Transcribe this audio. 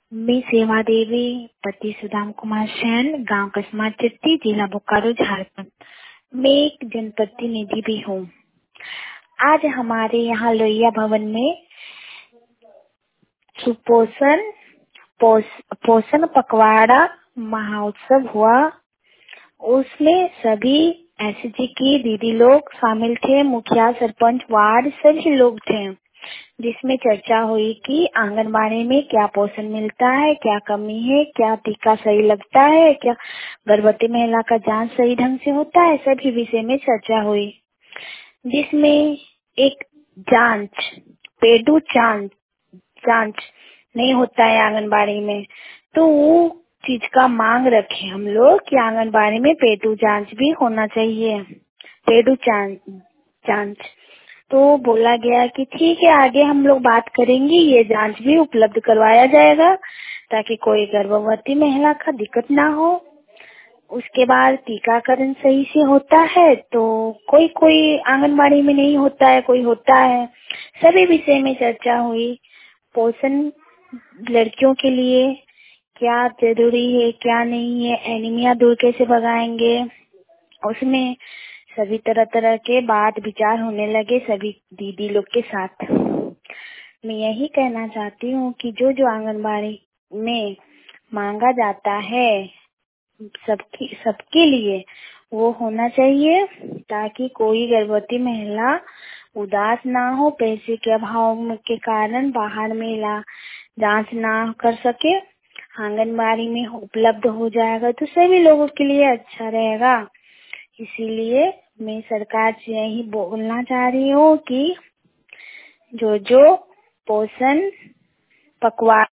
मैं सेवा देवी, पति सुदाम कुमार सैन, गांव कसमा चिट्टी, जिला बोकारो, झारखंड। मैं एक जनप्रतिनिधि भी हूँ। आज हमारे यहाँ लोहिया भवन में सुपोषण पोषण पखवाड़ा महोत्सव हुआ। उसमें सभी एसएचजी की दीदी लोग शामिल थे, मुखिया, सरपंच, वार्ड सभी लोग थे, जिसमें चर्चा हुई कि आंगनबाड़ी में क्या पोषण मिलता है, क्या कमी है, क्या टीका सही लगता है, क्या गर्भवती महिला का जांच सही ढंग से होता है, सभी विषय में चर्चा हुई। जिसमें एक जांच पेडू जांच नहीं होता है आंगनबाड़ी में, तो वो चीज का मांग रखे हम लोग कि आंगनबाड़ी में पेडू जांच भी होना चाहिए। पेडू जांच तो बोला गया कि ठीक है, आगे हम लोग बात करेंगे, ये जांच भी उपलब्ध करवाया जाएगा ताकि कोई गर्भवती महिला का दिक्कत ना हो। उसके बाद टीकाकरण सही से होता है तो कोई आंगनबाड़ी में नहीं होता है, कोई होता है। सभी विषय में चर्चा हुई। पोषण लड़कियों के लिए क्या जरूरी है, क्या नहीं है, एनीमिया दूर कैसे भगाएंगे, उसमें सभी तरह तरह के बात विचार होने लगे सभी दीदी लोग के साथ। मैं यही कहना चाहती हूँ कि जो जो आंगनबाड़ी में मांगा जाता है सबके लिए वो होना चाहिए, ताकि कोई गर्भवती महिला उदास ना हो, पैसे के अभाव के कारण बाहर में जांच ना कर सके। आंगनबाड़ी में उपलब्ध हो जाएगा तो सभी लोगों के लिए अच्छा रहेगा। इसीलिए मैं सरकार से यही बोलना चाह रही हूँ कि जो पोषण पखवाड़ा